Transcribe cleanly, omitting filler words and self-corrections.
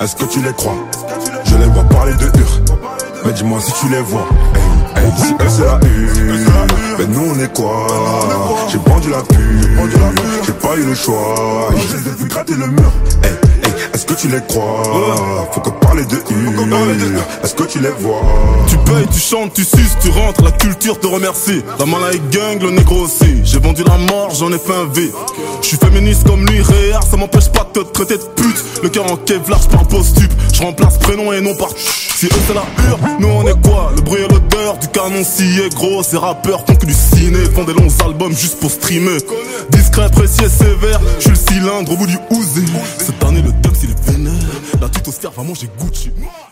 est-ce que tu les crois? Je les vois parler de hur, mais dis-moi si tu les vois. Hey, hey, si eux c'est la hur, ben nous on est quoi? J'ai vendu la pub, j'ai pas eu le choix. Je les ai vu gratter le mur. Hey, hey, est-ce que tu les crois? Faut que parler de hur, est-ce que tu les vois? Tu payes, tu chantes, tu suces, tu rentres, la culture te remercie. La Malay gang, le négro aussi. J'ai vendu la mort, j'en ai fait un V. J'suis féministe comme lui, réard, ça m'empêche pas de te traiter de pute. Le cœur en kevlar, j'parle post-tup. J'remplace prénom et nom par. Si eux c'est la hur, nous on est quoi? Le bruit et l'odeur du canon scié, gros. Ces rappeurs font que du ciné, font des longs albums juste pour streamer. Discret, précis et sévère, j'suis le cylindre au bout du Uzi. Cette année le Dux il est vénère. La tutosphère va manger Gucci.